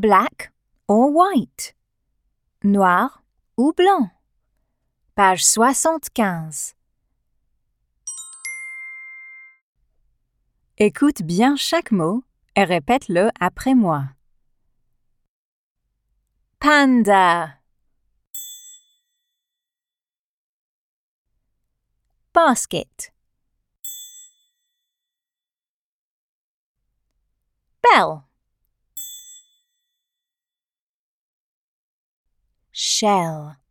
Black or white? Noir ou blanc? Page 75. Écoute bien chaque mot et répète-le après moi. Panda. Basket. Bell. Shell.